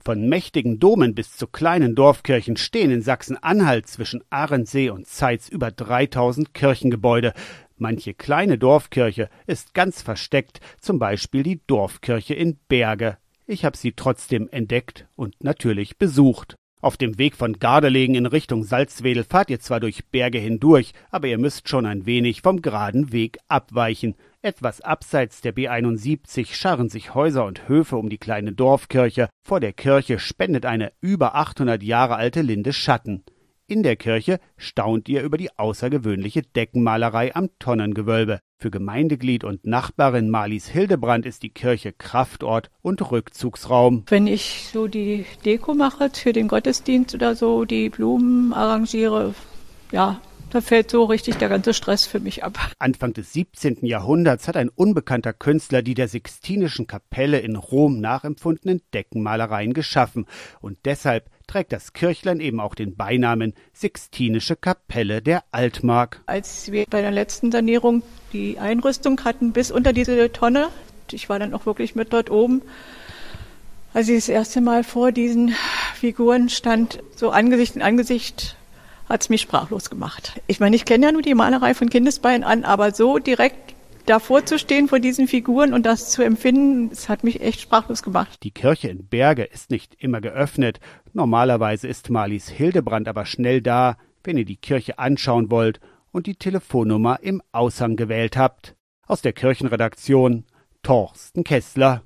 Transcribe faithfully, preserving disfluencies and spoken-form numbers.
Von mächtigen Domen bis zu kleinen Dorfkirchen stehen in Sachsen-Anhalt zwischen Arendsee und Zeitz über dreitausend Kirchengebäude. Manche kleine Dorfkirche ist ganz versteckt, zum Beispiel die Dorfkirche in Berge. Ich habe sie trotzdem entdeckt und natürlich besucht. Auf dem Weg von Gardelegen in Richtung Salzwedel fahrt ihr zwar durch Berge hindurch, aber ihr müsst schon ein wenig vom geraden Weg abweichen. Etwas abseits der B einundsiebzig scharren sich Häuser und Höfe um die kleine Dorfkirche. Vor der Kirche spendet eine über achthundert Jahre alte Linde Schatten. In der Kirche staunt ihr über die außergewöhnliche Deckenmalerei am Tonnengewölbe. Für Gemeindeglied und Nachbarin Marlies Hildebrand ist die Kirche Kraftort und Rückzugsraum. Wenn ich so die Deko mache für den Gottesdienst oder so, die Blumen arrangiere, ja, da fällt so richtig der ganze Stress für mich ab. Anfang des siebzehnten Jahrhunderts hat ein unbekannter Künstler die der Sixtinischen Kapelle in Rom nachempfundenen Deckenmalereien geschaffen. Und deshalb trägt das Kirchlein eben auch den Beinamen Sixtinische Kapelle der Altmark. Als wir bei der letzten Sanierung die Einrüstung hatten bis unter diese Tonne, ich war dann auch wirklich mit dort oben, als ich das erste Mal vor diesen Figuren stand, so Angesicht in Angesicht, hat es mich sprachlos gemacht. Ich meine, ich kenne ja nur die Malerei von Kindesbeinen an, aber so direkt davor zu stehen vor diesen Figuren und das zu empfinden, das hat mich echt sprachlos gemacht. Die Kirche in Berge ist nicht immer geöffnet. Normalerweise ist Marlies Hildebrand aber schnell da, wenn ihr die Kirche anschauen wollt und die Telefonnummer im Aushang gewählt habt. Aus der Kirchenredaktion Thorsten Kessler.